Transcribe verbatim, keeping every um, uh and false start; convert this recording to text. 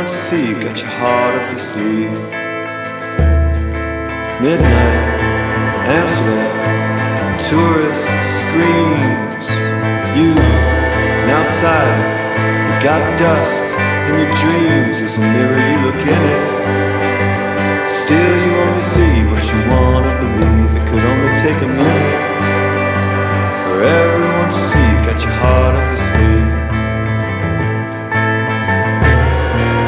to see, you got your heart up your sleeve. Midnight, Amsterdam, tourist screams. You, an outsider, you got dust in your dreams. There's a mirror, you look in it. Still you only see what you wanna believe. It could only take a minute.